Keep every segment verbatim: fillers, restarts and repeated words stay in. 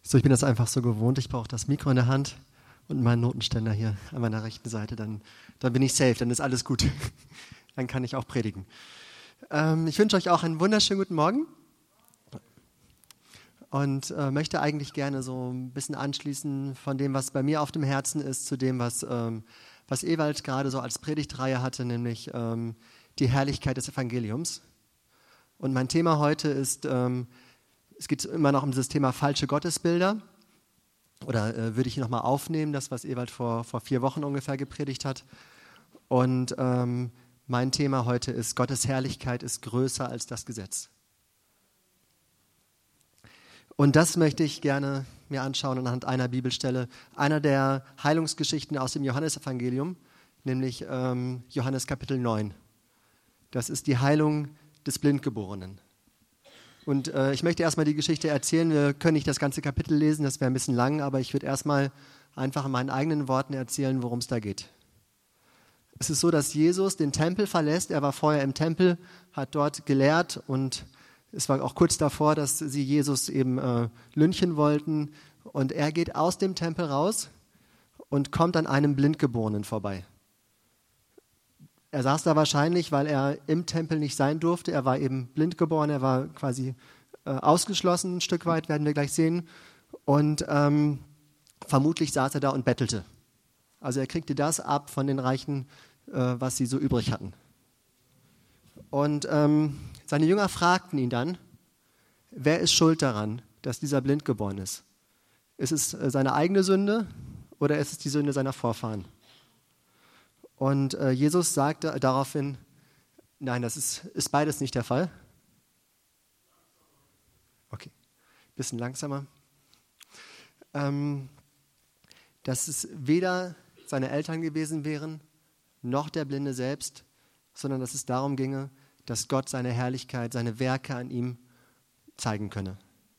So, ich bin das einfach so gewohnt. Ich brauche das Mikro in der Hand und meinen Notenständer hier an meiner rechten Seite. Dann, dann bin ich safe, dann ist alles gut. Dann kann ich auch predigen. Ähm, ich wünsche euch auch einen wunderschönen guten Morgen und äh, möchte eigentlich gerne so ein bisschen anschließen von dem, was bei mir auf dem Herzen ist, zu dem, was, ähm, was Ewald gerade so als Predigtreihe hatte, nämlich ähm, die Herrlichkeit des Evangeliums. Und mein Thema heute ist, ähm, es geht immer noch um das Thema falsche Gottesbilder. Oder äh, würde ich nochmal aufnehmen, das, was Ewald vor, vor vier Wochen ungefähr gepredigt hat. Und ähm, mein Thema heute ist, Gottes Herrlichkeit ist größer als das Gesetz. Und das möchte ich gerne mir anschauen anhand einer Bibelstelle, einer der Heilungsgeschichten aus dem Johannesevangelium, nämlich ähm, Johannes Kapitel neun. Das ist die Heilung des Blindgeborenen. Und äh, ich möchte erstmal die Geschichte erzählen. Wir können nicht das ganze Kapitel lesen, das wäre ein bisschen lang, aber ich würde erstmal einfach in meinen eigenen Worten erzählen, worum es da geht. Es ist so, dass Jesus den Tempel verlässt. Er war vorher im Tempel, hat dort gelehrt und es war auch kurz davor, dass sie Jesus eben äh, lynchen wollten. Und er geht aus dem Tempel raus und kommt an einem Blindgeborenen vorbei. Er saß da wahrscheinlich, weil er im Tempel nicht sein durfte. Er war eben blind geboren, er war quasi äh, ausgeschlossen, ein Stück weit, werden wir gleich sehen. Und ähm, vermutlich saß er da und bettelte. Also er kriegte das ab von den Reichen, äh, was sie so übrig hatten. Und ähm, seine Jünger fragten ihn dann, wer ist schuld daran, dass dieser blind geboren ist? Ist es äh, seine eigene Sünde oder ist es die Sünde seiner Vorfahren? Und äh, Jesus sagte daraufhin, nein, das ist, ist beides nicht der Fall. Okay, ein bisschen langsamer. Ähm, dass es weder seine Eltern gewesen wären, noch der Blinde selbst, sondern dass es darum ginge, dass Gott seine Herrlichkeit, seine Werke an ihm zeigen könne.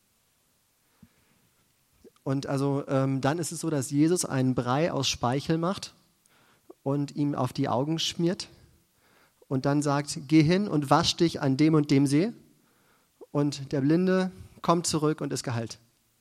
Und also ähm, dann ist es so, dass Jesus einen Brei aus Speichel macht und ihm auf die Augen schmiert und dann sagt, geh hin und wasch dich an dem und dem See. Und der Blinde kommt zurück und ist geheilt.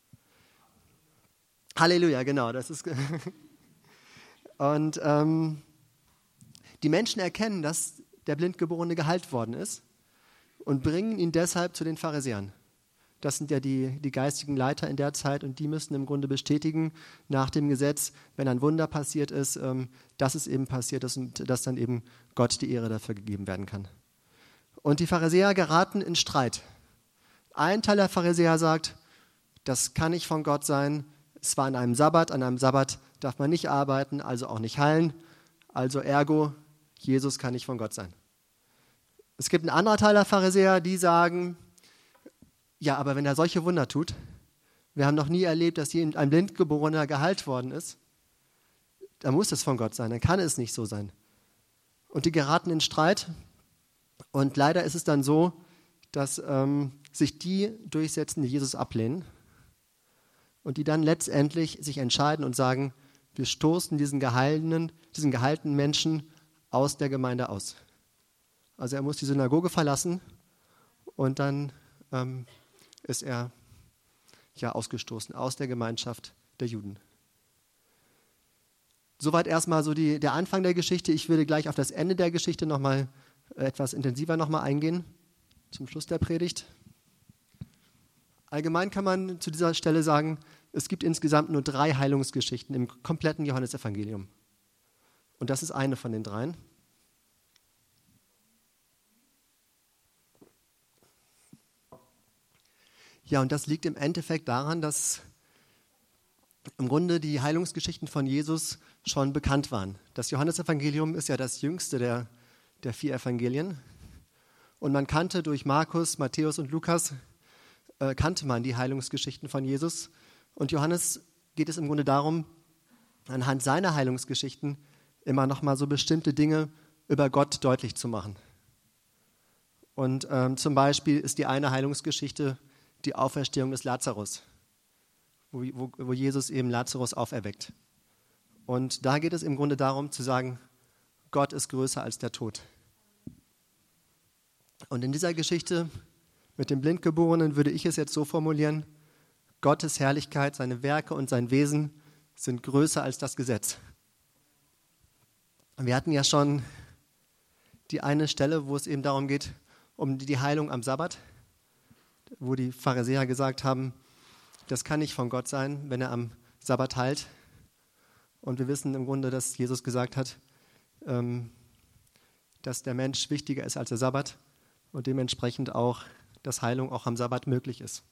Halleluja, genau. Das ist und ähm, die Menschen erkennen, dass der Blindgeborene geheilt worden ist und bringen ihn deshalb zu den Pharisäern. Das sind ja die, die geistigen Leiter in der Zeit und die müssen im Grunde bestätigen nach dem Gesetz, wenn ein Wunder passiert ist, ähm, dass es eben passiert ist und dass dann eben Gott die Ehre dafür gegeben werden kann. Und die Pharisäer geraten in Streit. Ein Teil der Pharisäer sagt, das kann nicht von Gott sein, es war an einem Sabbat, an einem Sabbat darf man nicht arbeiten, also auch nicht heilen, also ergo, Jesus kann nicht von Gott sein. Es gibt einen anderen Teil der Pharisäer, die sagen, ja, aber wenn er solche Wunder tut, wir haben noch nie erlebt, dass ein Blindgeborener geheilt worden ist, dann muss es von Gott sein, dann kann es nicht so sein. Und die geraten in Streit und leider ist es dann so, dass ähm, sich die durchsetzen, die Jesus ablehnen und die dann letztendlich sich entscheiden und sagen, wir stoßen diesen geheilten, diesen geheilten Menschen aus der Gemeinde aus. Also er muss die Synagoge verlassen und dann ähm, ist er ja ausgestoßen aus der Gemeinschaft der Juden. Soweit erstmal so die, der Anfang der Geschichte. Ich würde gleich auf das Ende der Geschichte nochmal etwas intensiver nochmal eingehen, zum Schluss der Predigt. Allgemein kann man zu dieser Stelle sagen, es gibt insgesamt nur drei Heilungsgeschichten im kompletten Johannesevangelium. Und das ist eine von den dreien. Ja, und das liegt im Endeffekt daran, dass im Grunde die Heilungsgeschichten von Jesus schon bekannt waren. Das Johannesevangelium ist ja das jüngste der, der vier Evangelien. Und man kannte durch Markus, Matthäus und Lukas, äh, kannte man die Heilungsgeschichten von Jesus. Und Johannes geht es im Grunde darum, anhand seiner Heilungsgeschichten immer noch mal so bestimmte Dinge über Gott deutlich zu machen. Und ähm, zum Beispiel ist die eine Heilungsgeschichte die Auferstehung des Lazarus, wo, wo, wo Jesus eben Lazarus auferweckt. Und da geht es im Grunde darum zu sagen, Gott ist größer als der Tod. Und in dieser Geschichte mit dem Blindgeborenen würde ich es jetzt so formulieren, Gottes Herrlichkeit, seine Werke und sein Wesen sind größer als das Gesetz. Wir hatten ja schon die eine Stelle, wo es eben darum geht, um die Heilung am Sabbat, wo die Pharisäer gesagt haben, das kann nicht von Gott sein, wenn er am Sabbat heilt. Und wir wissen im Grunde, dass Jesus gesagt hat, ähm, dass der Mensch wichtiger ist als der Sabbat und dementsprechend auch, dass Heilung auch am Sabbat möglich ist.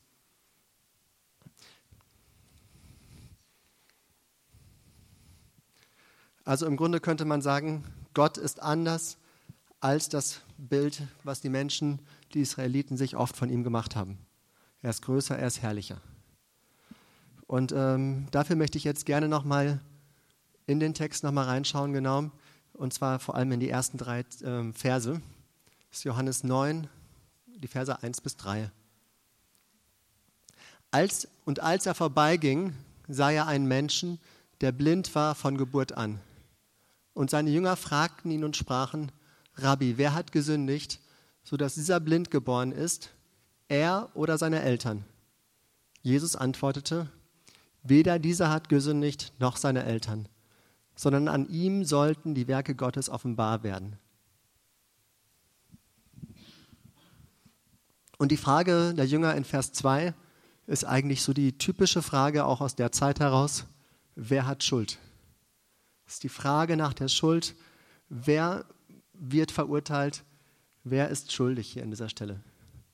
Also im Grunde könnte man sagen, Gott ist anders als das Bild, was die Menschen, die Israeliten, sich oft von ihm gemacht haben. Er ist größer, er ist herrlicher. Und ähm, dafür möchte ich jetzt gerne nochmal in den Text nochmal reinschauen, genau, und zwar vor allem in die ersten drei ähm, Verse. Das ist Johannes neun, die Verse eins bis drei. Als, und als er vorbeiging, sah er einen Menschen, der blind war von Geburt an. Und seine Jünger fragten ihn und sprachen, Rabbi, wer hat gesündigt, sodass dieser blind geboren ist, er oder seine Eltern? Jesus antwortete, weder dieser hat gesündigt, noch seine Eltern, sondern an ihm sollten die Werke Gottes offenbar werden. Und die Frage der Jünger in Vers zwei ist eigentlich so die typische Frage auch aus der Zeit heraus, wer hat Schuld? Das ist die Frage nach der Schuld, wer wird verurteilt, wer ist schuldig hier an dieser Stelle.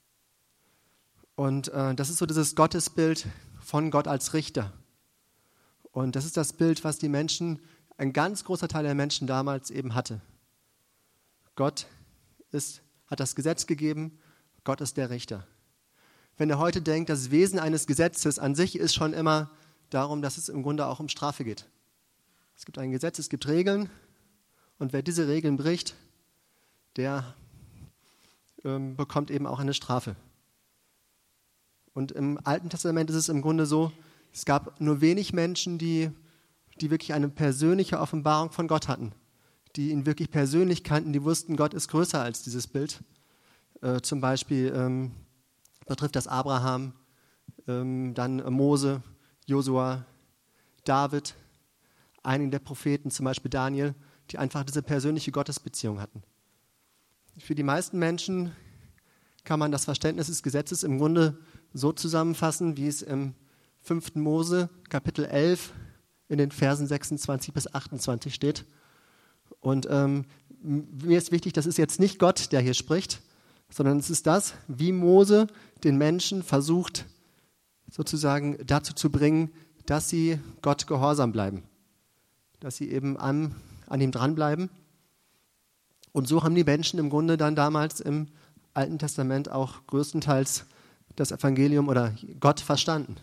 Und äh, das ist so dieses Gottesbild von Gott als Richter. Und das ist das Bild, was die Menschen, ein ganz großer Teil der Menschen damals eben hatte. Gott ist, hat das Gesetz gegeben, Gott ist der Richter. Wenn er heute denkt, das Wesen eines Gesetzes an sich ist schon immer darum, dass es im Grunde auch um Strafe geht. Es gibt ein Gesetz, es gibt Regeln und wer diese Regeln bricht, der ähm, bekommt eben auch eine Strafe. Und im Alten Testament ist es im Grunde so, es gab nur wenig Menschen, die, die wirklich eine persönliche Offenbarung von Gott hatten, die ihn wirklich persönlich kannten, die wussten, Gott ist größer als dieses Bild. Äh, zum Beispiel ähm, betrifft das Abraham, ähm, dann Mose, Josua, David, einige der Propheten, zum Beispiel Daniel, die einfach diese persönliche Gottesbeziehung hatten. Für die meisten Menschen kann man das Verständnis des Gesetzes im Grunde so zusammenfassen, wie es im fünften Mose, Kapitel elf, in den Versen sechsundzwanzig bis achtundzwanzig steht. Und ähm, mir ist wichtig, das ist jetzt nicht Gott, der hier spricht, sondern es ist das, wie Mose den Menschen versucht, sozusagen dazu zu bringen, dass sie Gott gehorsam bleiben. Dass sie eben an, an ihm dranbleiben. Und so haben die Menschen im Grunde dann damals im Alten Testament auch größtenteils das Evangelium oder Gott verstanden.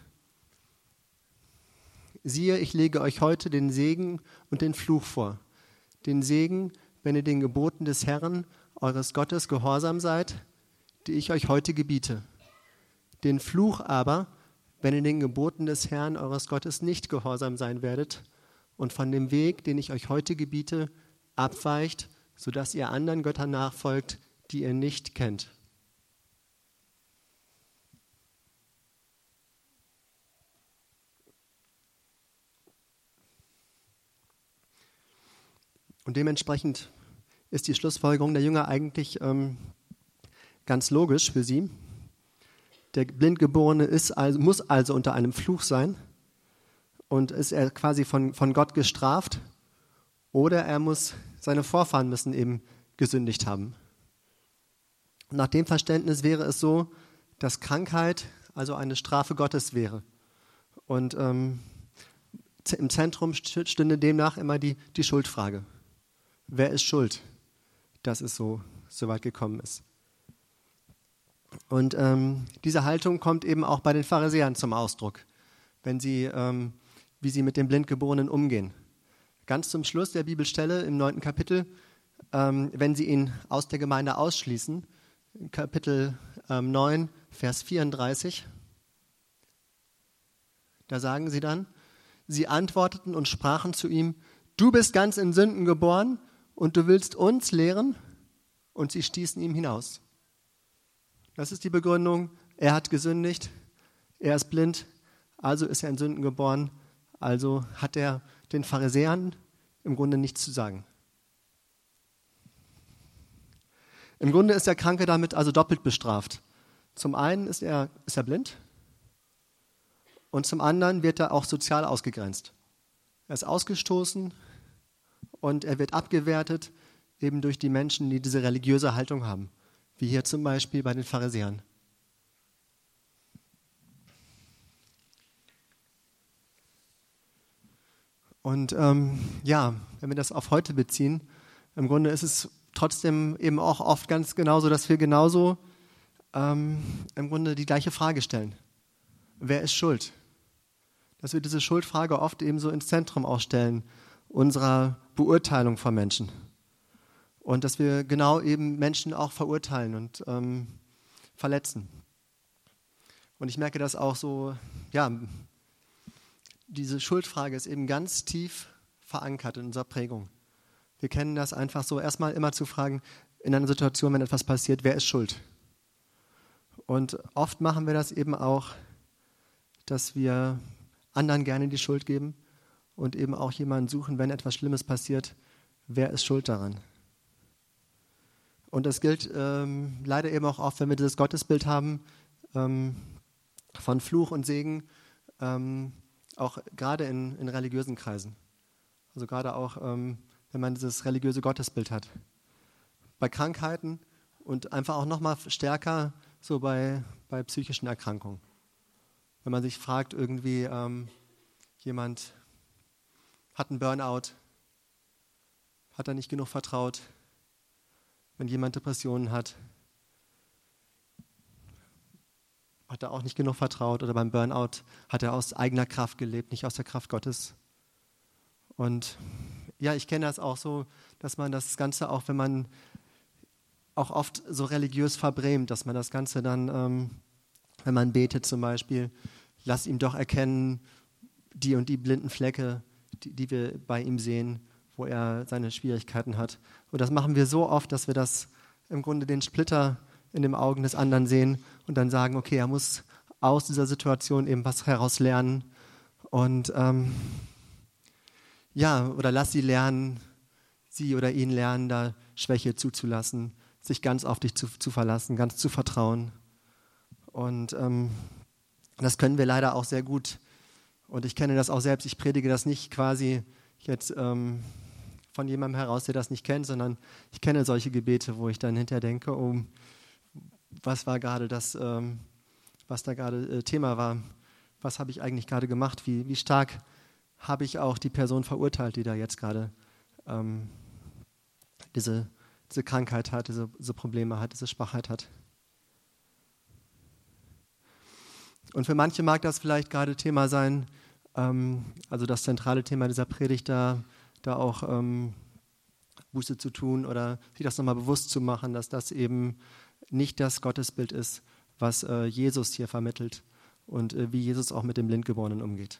Siehe, ich lege euch heute den Segen und den Fluch vor. Den Segen, wenn ihr den Geboten des Herrn, eures Gottes, gehorsam seid, die ich euch heute gebiete. Den Fluch aber, wenn ihr den Geboten des Herrn, eures Gottes, nicht gehorsam sein werdet und von dem Weg, den ich euch heute gebiete, abweicht, sodass ihr anderen Göttern nachfolgt, die ihr nicht kennt. Und dementsprechend ist die Schlussfolgerung der Jünger eigentlich ähm, ganz logisch für sie. Der Blindgeborene ist also, muss also unter einem Fluch sein und ist er quasi von, von Gott gestraft oder er muss, seine Vorfahren müssen eben gesündigt haben. Und nach dem Verständnis wäre es so, dass Krankheit also eine Strafe Gottes wäre. Und ähm, im Zentrum stünde demnach immer die, die Schuldfrage. Wer ist schuld, dass es so, so weit gekommen ist? Und ähm, diese Haltung kommt eben auch bei den Pharisäern zum Ausdruck, wenn sie, ähm, wie sie mit dem Blindgeborenen umgehen. Ganz zum Schluss der Bibelstelle im neunten Kapitel, ähm, wenn sie ihn aus der Gemeinde ausschließen, Kapitel ähm, neun, Vers vierunddreißig, da sagen sie dann, sie antworteten und sprachen zu ihm, du bist ganz in Sünden geboren und du willst uns lehren? Und sie stießen ihm hinaus. Das ist die Begründung, er hat gesündigt, er ist blind, also ist er in Sünden geboren, also hat er den Pharisäern im Grunde nichts zu sagen. Im Grunde ist der Kranke damit also doppelt bestraft. Zum einen ist er, ist er blind und zum anderen wird er auch sozial ausgegrenzt. Er ist ausgestoßen und er wird abgewertet eben durch die Menschen, die diese religiöse Haltung haben, wie hier zum Beispiel bei den Pharisäern. Und ähm, ja, wenn wir das auf heute beziehen, im Grunde ist es trotzdem eben auch oft ganz genauso, dass wir genauso ähm, im Grunde die gleiche Frage stellen. Wer ist schuld? Dass wir diese Schuldfrage oft eben so ins Zentrum auch stellen unserer Beurteilung von Menschen. Und dass wir genau eben Menschen auch verurteilen und ähm, verletzen. Und ich merke das auch so, ja, diese Schuldfrage ist eben ganz tief verankert in unserer Prägung. Wir kennen das einfach so, erstmal immer zu fragen, in einer Situation, wenn etwas passiert, wer ist schuld? Und oft machen wir das eben auch, dass wir anderen gerne die Schuld geben und eben auch jemanden suchen, wenn etwas Schlimmes passiert, wer ist schuld daran? Und das gilt ähm, leider eben auch oft, wenn wir dieses Gottesbild haben, ähm, von Fluch und Segen, ähm, auch gerade in, in religiösen Kreisen. Also gerade auch, ähm, wenn man dieses religiöse Gottesbild hat. Bei Krankheiten und einfach auch nochmal stärker so bei, bei psychischen Erkrankungen. Wenn man sich fragt, irgendwie ähm, jemand hat einen Burnout, hat er nicht genug vertraut. Wenn jemand Depressionen hat, hat er auch nicht genug vertraut. Oder beim Burnout hat er aus eigener Kraft gelebt, nicht aus der Kraft Gottes. Und ja, ich kenne das auch so, dass man das Ganze auch, wenn man auch oft so religiös verbrämt, dass man das Ganze dann, ähm, wenn man betet zum Beispiel, lass ihm doch erkennen, die und die blinden Flecke, die, die wir bei ihm sehen, wo er seine Schwierigkeiten hat. Und das machen wir so oft, dass wir das im Grunde den Splitter in den Augen des anderen sehen und dann sagen, okay, er muss aus dieser Situation eben was heraus lernen. Und ähm, ja, oder lass sie lernen, sie oder ihn lernen, da Schwäche zuzulassen, sich ganz auf dich zu, zu verlassen, ganz zu vertrauen. Und ähm, das können wir leider auch sehr gut. Und ich kenne das auch selbst. Ich predige das nicht quasi jetzt ähm, von jemandem heraus, der das nicht kennt, sondern ich kenne solche Gebete, wo ich dann hinterher denke, oh, was war gerade das, ähm, was da gerade äh, Thema war? Was habe ich eigentlich gerade gemacht? Wie, wie stark habe ich auch die Person verurteilt, die da jetzt gerade ähm, diese, diese Krankheit hat, diese, diese Probleme hat, diese Schwachheit hat. Und für manche mag das vielleicht gerade Thema sein, ähm, also das zentrale Thema dieser Predigt, da, da auch ähm, Buße zu tun oder sich das nochmal bewusst zu machen, dass das eben nicht das Gottesbild ist, was äh, Jesus hier vermittelt und äh, wie Jesus auch mit dem Blindgeborenen umgeht.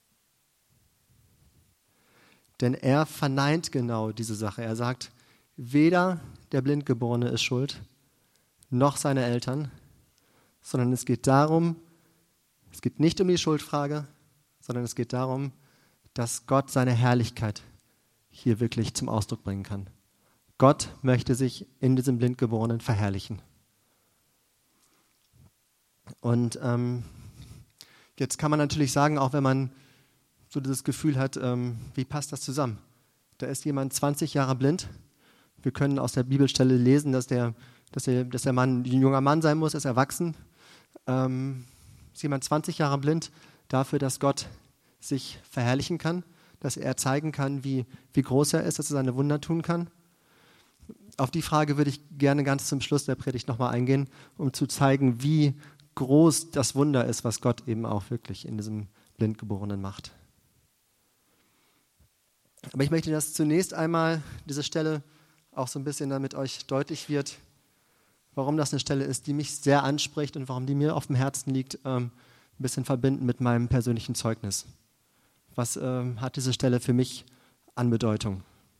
Denn er verneint genau diese Sache. Er sagt, weder der Blindgeborene ist schuld, noch seine Eltern, sondern es geht darum, es geht nicht um die Schuldfrage, sondern es geht darum, dass Gott seine Herrlichkeit hier wirklich zum Ausdruck bringen kann. Gott möchte sich in diesem Blindgeborenen verherrlichen. Und ähm, jetzt kann man natürlich sagen, auch wenn man so dieses Gefühl hat, ähm, wie passt das zusammen? Da ist jemand zwanzig Jahre blind. Wir können aus der Bibelstelle lesen, dass der, dass der, dass der Mann ein junger Mann sein muss, er ist erwachsen. Ähm, ist jemand zwanzig Jahre blind dafür, dass Gott sich verherrlichen kann, dass er zeigen kann, wie, wie groß er ist, dass er seine Wunder tun kann. Auf die Frage würde ich gerne ganz zum Schluss der Predigt nochmal eingehen, um zu zeigen, wie groß das Wunder ist, was Gott eben auch wirklich in diesem Blindgeborenen macht. Aber ich möchte das zunächst einmal, diese Stelle, auch so ein bisschen, damit euch deutlich wird, warum das eine Stelle ist, die mich sehr anspricht und warum die mir auf dem Herzen liegt, ähm, ein bisschen verbinden mit meinem persönlichen Zeugnis. Was ähm, hat diese Stelle für mich an Bedeutung?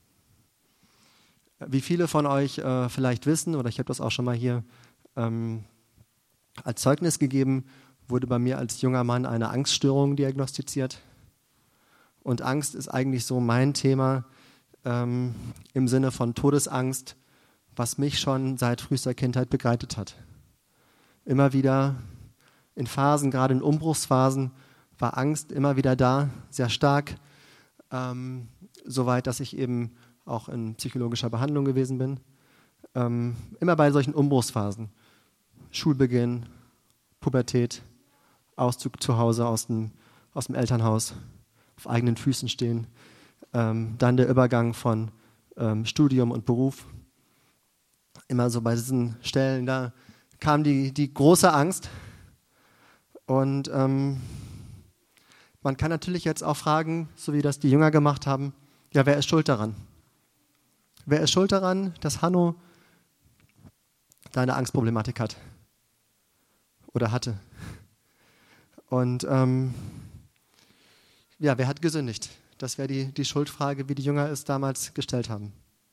Wie viele von euch äh, vielleicht wissen, oder ich habe das auch schon mal hier ähm, als Zeugnis gegeben, wurde bei mir als junger Mann eine Angststörung diagnostiziert. Und Angst ist eigentlich so mein Thema ähm, im Sinne von Todesangst, was mich schon seit frühester Kindheit begleitet hat. Immer wieder in Phasen, gerade in Umbruchsphasen, war Angst immer wieder da, sehr stark, ähm, soweit, dass ich eben auch in psychologischer Behandlung gewesen bin. Ähm, immer bei solchen Umbruchsphasen, Schulbeginn, Pubertät, Auszug zu Hause aus dem, aus dem Elternhaus, auf eigenen Füßen stehen, ähm, dann der Übergang von ähm, Studium und Beruf. Immer so bei diesen Stellen, da kam die, die große Angst. Und ähm, man kann natürlich jetzt auch fragen, so wie das die Jünger gemacht haben, ja, wer ist schuld daran? Wer ist schuld daran, dass Hanno da eine Angstproblematik hat? Oder hatte? Und ähm, ja, wer hat gesündigt? Das wäre die, die Schuldfrage, wie die Jünger es damals gestellt haben.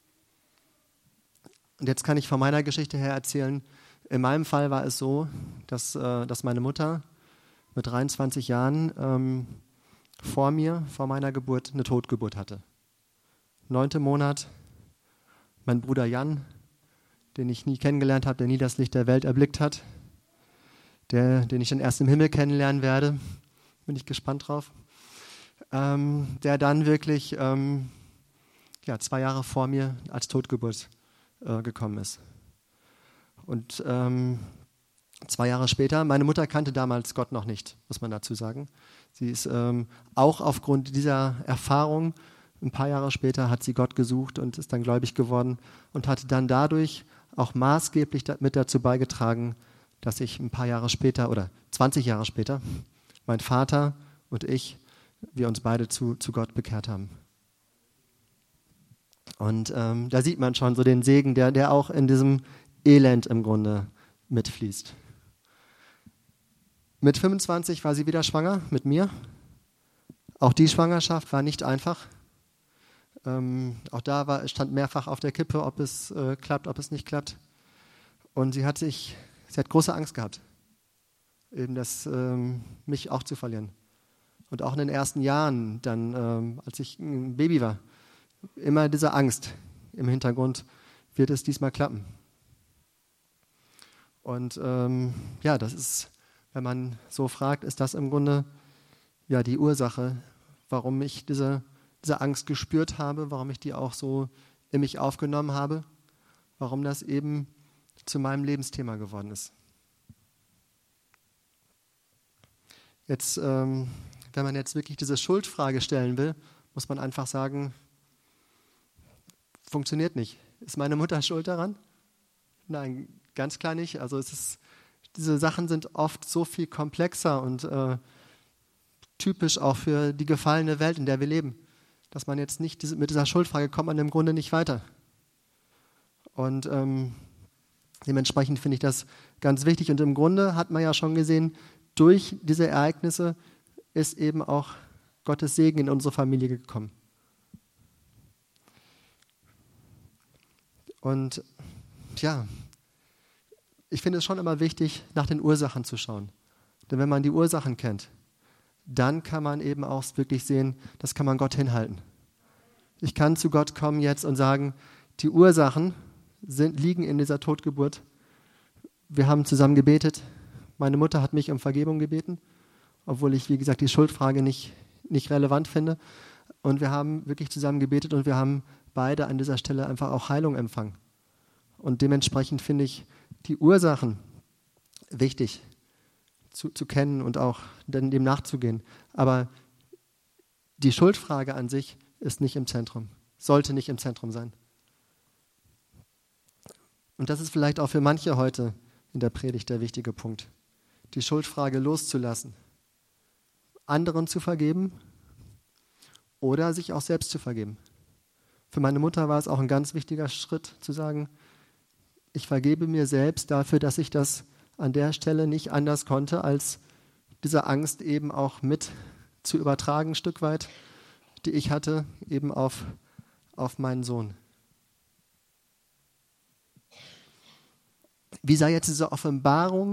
Und jetzt kann ich von meiner Geschichte her erzählen, in meinem Fall war es so, dass, äh, dass meine Mutter mit dreiundzwanzig Jahren ähm, vor mir, vor meiner Geburt, eine Totgeburt hatte. Neunte Monat, mein Bruder Jan, den ich nie kennengelernt habe, der nie das Licht der Welt erblickt hat, der, den ich dann erst im Himmel kennenlernen werde, bin ich gespannt drauf, ähm, der dann wirklich ähm, ja, zwei Jahre vor mir als Totgeburt äh, gekommen ist. Und ähm, zwei Jahre später, meine Mutter kannte damals Gott noch nicht, muss man dazu sagen. Sie ist ähm, auch aufgrund dieser Erfahrung, ein paar Jahre später hat sie Gott gesucht und ist dann gläubig geworden und hat dann dadurch auch maßgeblich mit dazu beigetragen, dass ich ein paar Jahre später oder zwanzig Jahre später, mein Vater und ich, wir uns beide zu, zu Gott bekehrt haben. Und ähm, da sieht man schon so den Segen, der, der auch in diesem Elend im Grunde mitfließt. Mit fünfundzwanzig war sie wieder schwanger mit mir. Auch die Schwangerschaft war nicht einfach. Ähm, auch da war, stand mehrfach auf der Kippe, ob es äh, klappt, ob es nicht klappt. Und sie hat sich, sie hat große Angst gehabt, eben das, ähm, mich auch zu verlieren. Und auch in den ersten Jahren, dann, ähm, als ich ein Baby war, immer diese Angst im Hintergrund, wird es diesmal klappen. Und ähm, ja, das ist, wenn man so fragt, ist das im Grunde ja die Ursache, warum ich diese, diese Angst gespürt habe, warum ich die auch so in mich aufgenommen habe, warum das eben zu meinem Lebensthema geworden ist. Jetzt, ähm, wenn man jetzt wirklich diese Schuldfrage stellen will, muss man einfach sagen, funktioniert nicht. Ist meine Mutter schuld daran? Nein, ganz klar nicht. Also es ist, diese Sachen sind oft so viel komplexer und äh, typisch auch für die gefallene Welt, in der wir leben, dass man jetzt nicht diese, mit dieser Schuldfrage kommt man im Grunde nicht weiter. Und ähm, dementsprechend finde ich das ganz wichtig. Und im Grunde hat man ja schon gesehen, durch diese Ereignisse ist eben auch Gottes Segen in unsere Familie gekommen. Und ja, ich finde es schon immer wichtig, nach den Ursachen zu schauen. Denn wenn man die Ursachen kennt, dann kann man eben auch wirklich sehen, das kann man Gott hinhalten. Ich kann zu Gott kommen jetzt und sagen, die Ursachen sind, liegen in dieser Totgeburt. Wir haben zusammen gebetet. Meine Mutter hat mich um Vergebung gebeten, obwohl ich, wie gesagt, die Schuldfrage nicht, nicht relevant finde. Und wir haben wirklich zusammen gebetet und wir haben beide an dieser Stelle einfach auch Heilung empfangen. Und dementsprechend finde ich die Ursachen wichtig zu, zu kennen und auch dem nachzugehen. Aber die Schuldfrage an sich ist nicht im Zentrum, sollte nicht im Zentrum sein. Und das ist vielleicht auch für manche heute in der Predigt der wichtige Punkt, die Schuldfrage loszulassen, anderen zu vergeben oder sich auch selbst zu vergeben. Für meine Mutter war es auch ein ganz wichtiger Schritt zu sagen, ich vergebe mir selbst dafür, dass ich das an der Stelle nicht anders konnte, als diese Angst eben auch mit zu übertragen, ein Stück weit, die ich hatte, eben auf, auf meinen Sohn. Wie sah jetzt diese Offenbarung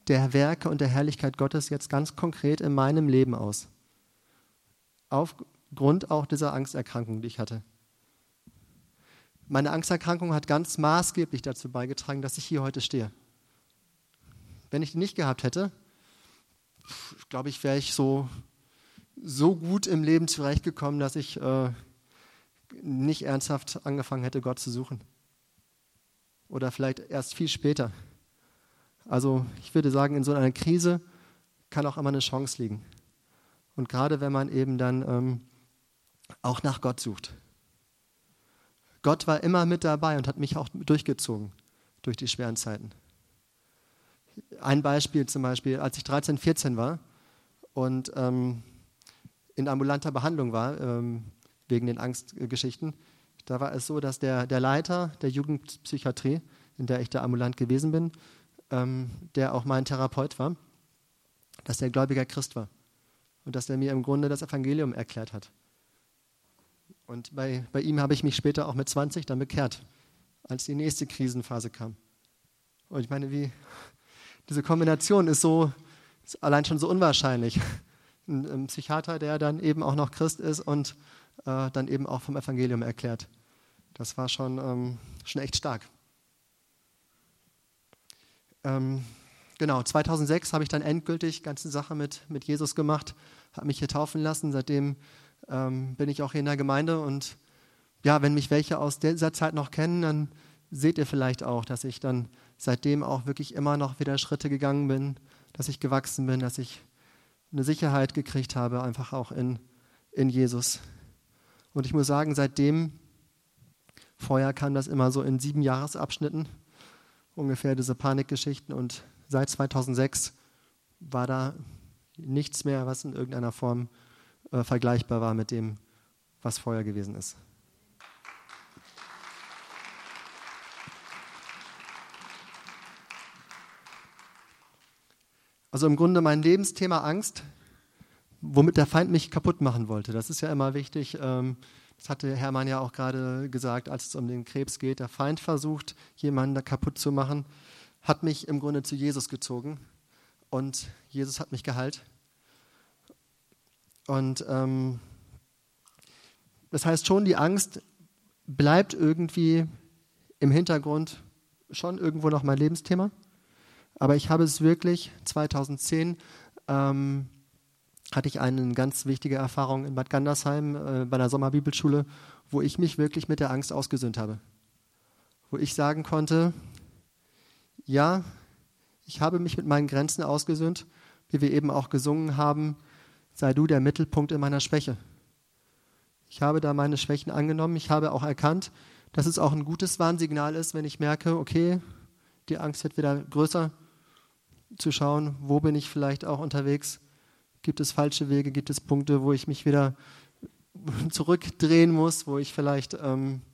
der Werke und der Herrlichkeit Gottes jetzt ganz konkret in meinem Leben aus? Aufgrund auch dieser Angsterkrankung, die ich hatte. Meine Angsterkrankung hat ganz maßgeblich dazu beigetragen, dass ich hier heute stehe. Wenn ich die nicht gehabt hätte, glaube ich, wäre ich so, so gut im Leben zurechtgekommen, dass ich äh, nicht ernsthaft angefangen hätte, Gott zu suchen. Oder vielleicht erst viel später. Also ich würde sagen, in so einer Krise kann auch immer eine Chance liegen. Und gerade wenn man eben dann ähm, auch nach Gott sucht. Gott war immer mit dabei und hat mich auch durchgezogen durch die schweren Zeiten. Ein Beispiel zum Beispiel, als ich dreizehn, vierzehn war und ähm, in ambulanter Behandlung war, ähm, wegen den Angstgeschichten, da war es so, dass der, der Leiter der Jugendpsychiatrie, in der ich da ambulant gewesen bin, ähm, der auch mein Therapeut war, dass der gläubiger Christ war und dass er mir im Grunde das Evangelium erklärt hat. Und bei, bei ihm habe ich mich später auch mit zwanzig dann bekehrt, als die nächste Krisenphase kam. Und ich meine, wie diese Kombination ist so ist allein schon so unwahrscheinlich. Ein, ein Psychiater, der dann eben auch noch Christ ist und äh, dann eben auch vom Evangelium erklärt. Das war schon, ähm, schon echt stark. Ähm, genau, zweitausendsechs habe ich dann endgültig die ganze Sache mit, mit Jesus gemacht, habe mich hier taufen lassen. Seitdem ähm, bin ich auch hier in der Gemeinde und ja, wenn mich welche aus dieser Zeit noch kennen, dann seht ihr vielleicht auch, dass ich dann seitdem auch wirklich immer noch wieder Schritte gegangen bin, dass ich gewachsen bin, dass ich eine Sicherheit gekriegt habe, einfach auch in, in Jesus. Und ich muss sagen, seitdem, vorher kam das immer so in sieben Jahresabschnitten, ungefähr diese Panikgeschichten, und seit zweitausendsechs war da nichts mehr, was in irgendeiner Form äh, vergleichbar war mit dem, was vorher gewesen ist. Also im Grunde mein Lebensthema Angst, womit der Feind mich kaputt machen wollte. Das ist ja immer wichtig. Das hatte Hermann ja auch gerade gesagt, als es um den Krebs geht. Der Feind versucht, jemanden da kaputt zu machen, hat mich im Grunde zu Jesus gezogen. Und Jesus hat mich geheilt. Und ähm, das heißt schon, die Angst bleibt irgendwie im Hintergrund schon irgendwo noch mein Lebensthema. Aber ich habe es wirklich, zweitausendzehn ähm, hatte ich eine ganz wichtige Erfahrung in Bad Gandersheim äh, bei einer Sommerbibelschule, wo ich mich wirklich mit der Angst ausgesöhnt habe. Wo ich sagen konnte, ja, ich habe mich mit meinen Grenzen ausgesöhnt, wie wir eben auch gesungen haben, sei du der Mittelpunkt in meiner Schwäche. Ich habe da meine Schwächen angenommen, ich habe auch erkannt, dass es auch ein gutes Warnsignal ist, wenn ich merke, okay, die Angst wird wieder größer, zu schauen, wo bin ich vielleicht auch unterwegs, gibt es falsche Wege, gibt es Punkte, wo ich mich wieder zurückdrehen muss, wo ich vielleicht ähm,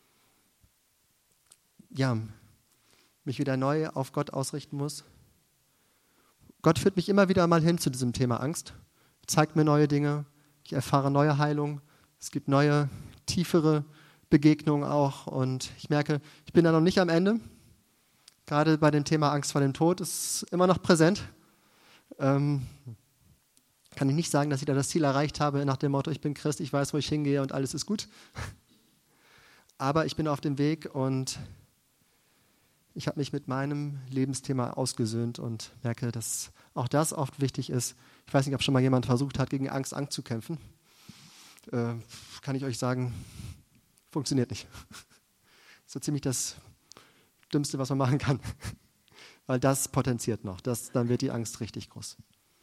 ja, mich wieder neu auf Gott ausrichten muss. Gott führt mich immer wieder mal hin zu diesem Thema Angst, zeigt mir neue Dinge, ich erfahre neue Heilung, es gibt neue, tiefere Begegnungen auch und ich merke, ich bin da noch nicht am Ende. Gerade bei dem Thema Angst vor dem Tod ist immer noch präsent. Ähm, kann ich nicht sagen, dass ich da das Ziel erreicht habe nach dem Motto, ich bin Christ, ich weiß, wo ich hingehe und alles ist gut. Aber ich bin auf dem Weg und ich habe mich mit meinem Lebensthema ausgesöhnt und merke, dass auch das oft wichtig ist. Ich weiß nicht, ob schon mal jemand versucht hat, gegen Angst anzukämpfen. Äh, kann ich euch sagen, funktioniert nicht. So ziemlich das Dümmste, was man machen kann. Weil das potenziert noch. Das, dann wird die Angst richtig groß.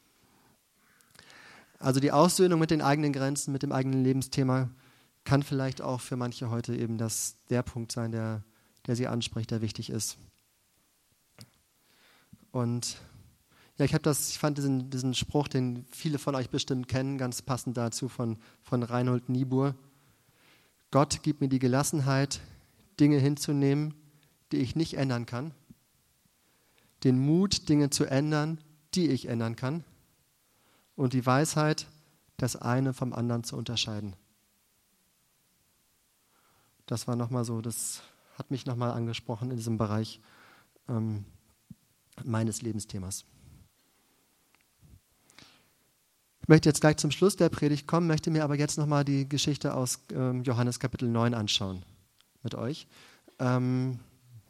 Also die Aussöhnung mit den eigenen Grenzen, mit dem eigenen Lebensthema kann vielleicht auch für manche heute eben das, der Punkt sein, der, der sie anspricht, der wichtig ist. Und ja, ich habe das, ich fand diesen, diesen Spruch, den viele von euch bestimmt kennen, ganz passend dazu von, von Reinhold Niebuhr. Gott gibt mir die Gelassenheit, Dinge hinzunehmen, die ich nicht ändern kann, den Mut, Dinge zu ändern, die ich ändern kann, und die Weisheit, das eine vom anderen zu unterscheiden. Das war nochmal so, das hat mich nochmal angesprochen in diesem Bereich ähm, meines Lebensthemas. Ich möchte jetzt gleich zum Schluss der Predigt kommen, möchte mir aber jetzt nochmal die Geschichte aus ähm, Johannes Kapitel neun anschauen mit euch. Ähm,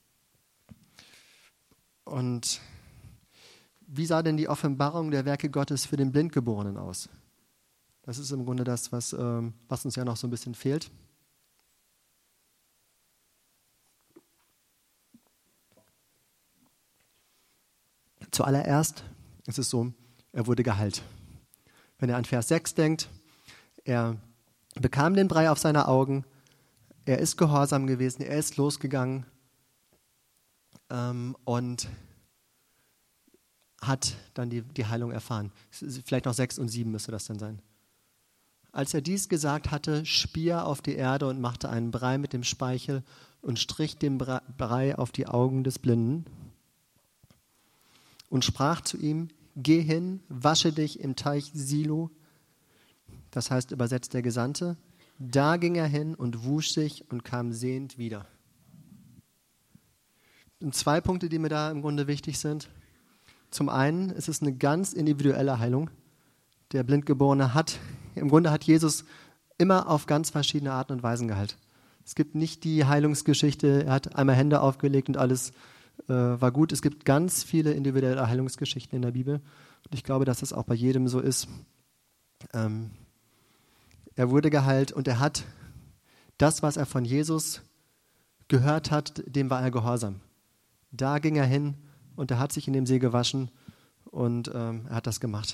und wie sah denn die Offenbarung der Werke Gottes für den Blindgeborenen aus? Das ist im Grunde das, was, ähm, was uns ja noch so ein bisschen fehlt. Zuallererst ist es so, er wurde geheilt. Wenn er an Vers sechs denkt, er bekam den Brei auf seine Augen, er ist gehorsam gewesen, er ist losgegangen ähm, und hat dann die, die Heilung erfahren. Vielleicht noch sechs und sieben müsste das dann sein. Als er dies gesagt hatte, spie er auf die Erde und machte einen Brei mit dem Speichel und strich den Brei auf die Augen des Blinden und sprach zu ihm, geh hin, wasche dich im Teich Silo, das heißt übersetzt der Gesandte. Da ging er hin und wusch sich und kam sehend wieder. Und zwei Punkte, die mir da im Grunde wichtig sind. Zum einen ist es eine ganz individuelle Heilung. Der Blindgeborene hat, im Grunde hat Jesus immer auf ganz verschiedene Arten und Weisen geheilt. Es gibt nicht die Heilungsgeschichte, er hat einmal Hände aufgelegt und alles äh, war gut. Es gibt ganz viele individuelle Heilungsgeschichten in der Bibel. Und ich glaube, dass das auch bei jedem so ist. Ähm, er wurde geheilt und er hat das, was er von Jesus gehört hat, dem war er gehorsam. Da ging er hin und er hat sich in dem See gewaschen und ähm, er hat das gemacht.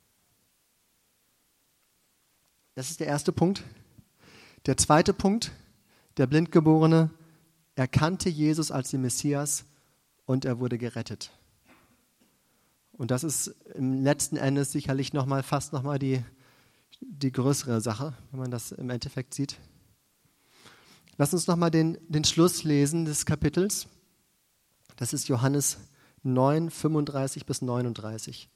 Das ist der erste Punkt. Der zweite Punkt, der Blindgeborene erkannte Jesus als den Messias und er wurde gerettet. Und das ist im letzten Endes sicherlich noch mal, fast nochmal die, die größere Sache, wenn man das im Endeffekt sieht. Lass uns nochmal den, den Schluss lesen des Kapitels. Das ist Johannes neun, fünfunddreißig bis neununddreißig.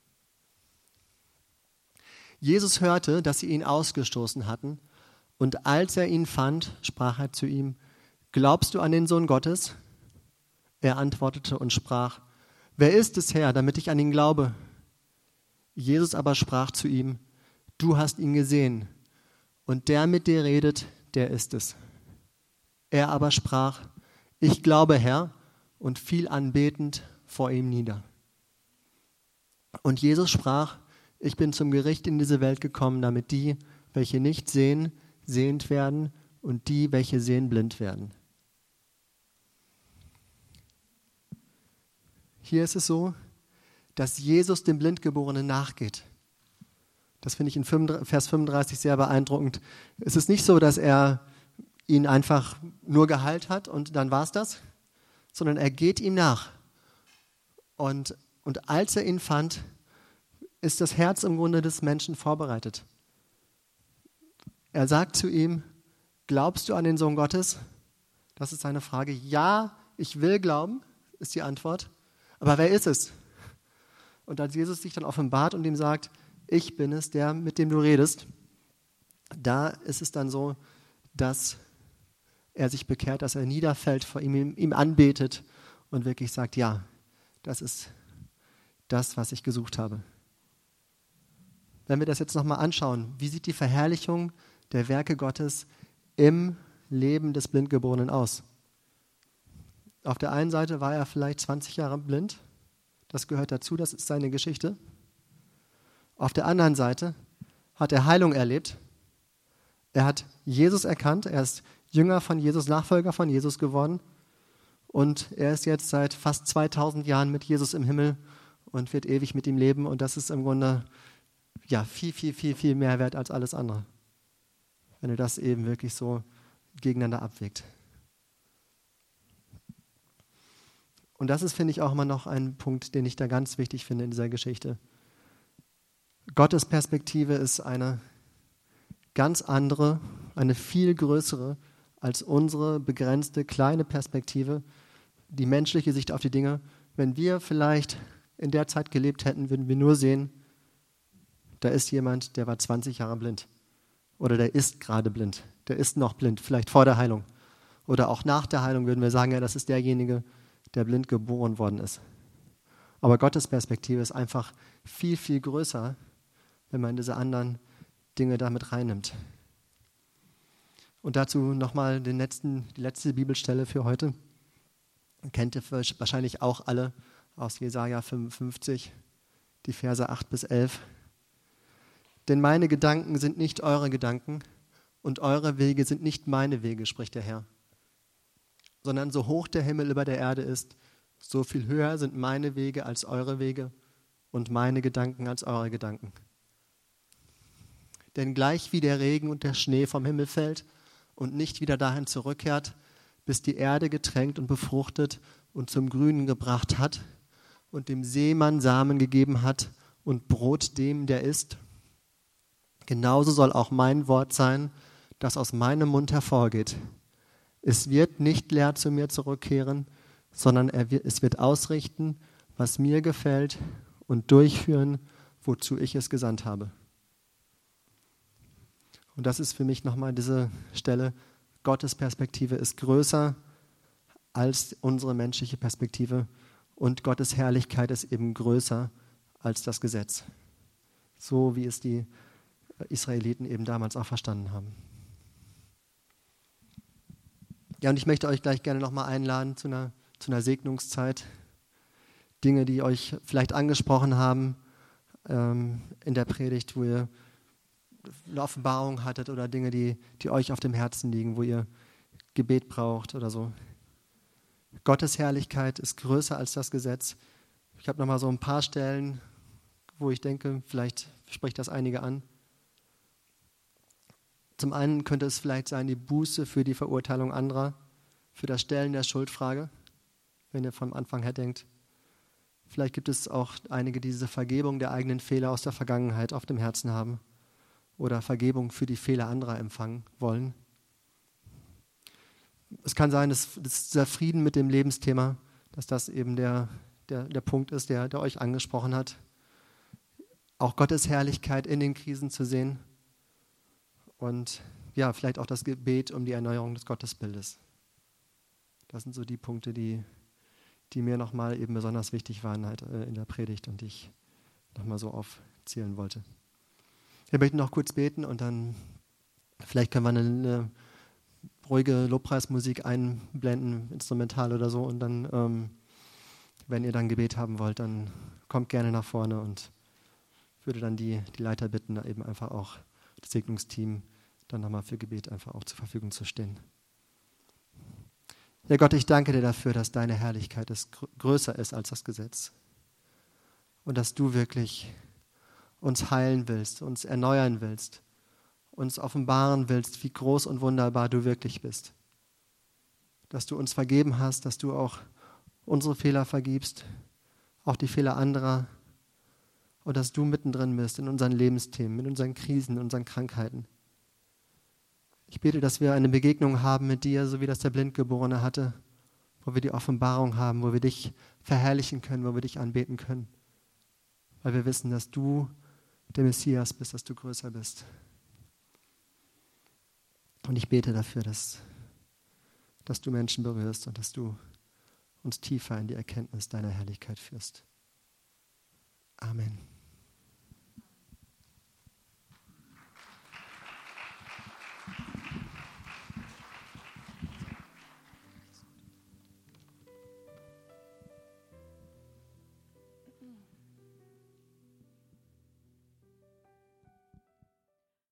Jesus hörte, dass sie ihn ausgestoßen hatten, und als er ihn fand, sprach er zu ihm, glaubst du an den Sohn Gottes? Er antwortete und sprach, wer ist es, Herr, damit ich an ihn glaube? Jesus aber sprach zu ihm, du hast ihn gesehen, und der mit dir redet, der ist es. Er aber sprach, ich glaube, Herr, und fiel anbetend vor ihm nieder. Und Jesus sprach, ich bin zum Gericht in diese Welt gekommen, damit die, welche nicht sehen, sehend werden und die, welche sehen, blind werden. Hier ist es so, dass Jesus dem Blindgeborenen nachgeht. Das finde ich in Vers fünfunddreißig sehr beeindruckend. Es ist nicht so, dass er ihn einfach nur geheilt hat und dann war es das, sondern er geht ihm nach. Und, und als er ihn fand, ist das Herz im Grunde des Menschen vorbereitet. Er sagt zu ihm, glaubst du an den Sohn Gottes? Das ist seine Frage. Ja, ich will glauben, ist die Antwort. Aber wer ist es? Und als Jesus sich dann offenbart und ihm sagt, ich bin es, der, mit dem du redest, da ist es dann so, dass er sich bekehrt, dass er niederfällt vor ihm, ihm anbetet und wirklich sagt, ja, das ist das, was ich gesucht habe. Wenn wir das jetzt nochmal anschauen, wie sieht die Verherrlichung der Werke Gottes im Leben des Blindgeborenen aus? Auf der einen Seite war er vielleicht zwanzig Jahre blind, das gehört dazu, das ist seine Geschichte. Auf der anderen Seite hat er Heilung erlebt, er hat Jesus erkannt, er ist Jünger von Jesus, Nachfolger von Jesus geworden und er ist jetzt seit fast zweitausend Jahren mit Jesus im Himmel und wird ewig mit ihm leben und das ist im Grunde ja, viel, viel, viel, viel mehr wert als alles andere, wenn er das eben wirklich so gegeneinander abwägt. Und das ist, finde ich, auch immer noch ein Punkt, den ich da ganz wichtig finde in dieser Geschichte. Gottes Perspektive ist eine ganz andere, eine viel größere als unsere begrenzte kleine Perspektive, die menschliche Sicht auf die Dinge. Wenn wir vielleicht in der Zeit gelebt hätten, würden wir nur sehen, da ist jemand, der war zwanzig Jahre blind. Oder der ist gerade blind. Der ist noch blind, vielleicht vor der Heilung. Oder auch nach der Heilung würden wir sagen, ja, das ist derjenige, der blind geboren worden ist. Aber Gottes Perspektive ist einfach viel, viel größer wenn man diese anderen Dinge damit reinnimmt. Und dazu nochmal den letzten, die letzte Bibelstelle für heute. Kennt ihr wahrscheinlich auch alle aus Jesaja fünfundfünfzig, die Verse acht bis elf. Denn meine Gedanken sind nicht eure Gedanken und eure Wege sind nicht meine Wege, spricht der Herr. Sondern so hoch der Himmel über der Erde ist, so viel höher sind meine Wege als eure Wege und meine Gedanken als eure Gedanken. Denn gleich wie der Regen und der Schnee vom Himmel fällt und nicht wieder dahin zurückkehrt, bis die Erde getränkt und befruchtet und zum Grünen gebracht hat und dem Seemann Samen gegeben hat und Brot dem, der isst, genauso soll auch mein Wort sein, das aus meinem Mund hervorgeht. Es wird nicht leer zu mir zurückkehren, sondern er wird, es wird ausrichten, was mir gefällt und durchführen, wozu ich es gesandt habe. Und das ist für mich nochmal diese Stelle, Gottes Perspektive ist größer als unsere menschliche Perspektive und Gottes Herrlichkeit ist eben größer als das Gesetz. So wie es die Israeliten eben damals auch verstanden haben. Ja, und ich möchte euch gleich gerne nochmal einladen zu einer, zu einer Segnungszeit. Dinge, die euch vielleicht angesprochen haben ähm, in der Predigt, wo ihr eine Offenbarung hattet oder Dinge, die, die euch auf dem Herzen liegen, wo ihr Gebet braucht oder so. Gottes Herrlichkeit ist größer als das Gesetz. Ich habe nochmal so ein paar Stellen, wo ich denke, vielleicht spricht das einige an. Zum einen könnte es vielleicht sein, die Buße für die Verurteilung anderer, für das Stellen der Schuldfrage, wenn ihr vom Anfang her denkt. Vielleicht gibt es auch einige, die diese Vergebung der eigenen Fehler aus der Vergangenheit auf dem Herzen haben oder Vergebung für die Fehler anderer empfangen wollen. Es kann sein, dass, dass dieser Frieden mit dem Lebensthema, dass das eben der, der, der Punkt ist, der, der euch angesprochen hat. Auch Gottes Herrlichkeit in den Krisen zu sehen. Und ja, vielleicht auch das Gebet um die Erneuerung des Gottesbildes. Das sind so die Punkte, die, die mir nochmal eben besonders wichtig waren halt in der Predigt und die ich nochmal so aufzählen wollte. Wir möchten noch kurz beten und dann vielleicht können wir eine, eine ruhige Lobpreismusik einblenden, instrumental oder so. Und dann, ähm, wenn ihr dann Gebet haben wollt, dann kommt gerne nach vorne und würde dann die, die Leiter bitten, da eben einfach auch das Segnungsteam dann nochmal für Gebet einfach auch zur Verfügung zu stehen. Ja Gott, ich danke dir dafür, dass deine Herrlichkeit ist, größer ist als das Gesetz. Und dass du wirklich uns heilen willst, uns erneuern willst, uns offenbaren willst, wie groß und wunderbar du wirklich bist. Dass du uns vergeben hast, dass du auch unsere Fehler vergibst, auch die Fehler anderer und dass du mittendrin bist in unseren Lebensthemen, in unseren Krisen, in unseren Krankheiten. Ich bete, dass wir eine Begegnung haben mit dir, so wie das der Blindgeborene hatte, wo wir die Offenbarung haben, wo wir dich verherrlichen können, wo wir dich anbeten können, weil wir wissen, dass du der Messias bist, dass du größer bist. Und ich bete dafür, dass, dass du Menschen berührst und dass du uns tiefer in die Erkenntnis deiner Herrlichkeit führst. Amen.